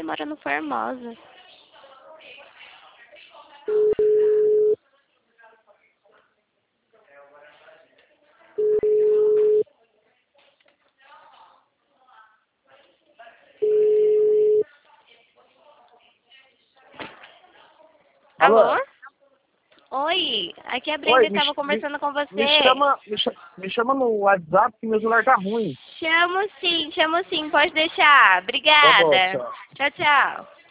mora no Formosa. Alô? Oi, aqui é a Brenda, estava conversando com você. Me chama no WhatsApp que meu celular tá ruim. Chamo sim, pode deixar. Obrigada. Tá bom, tchau. Tchau, tchau.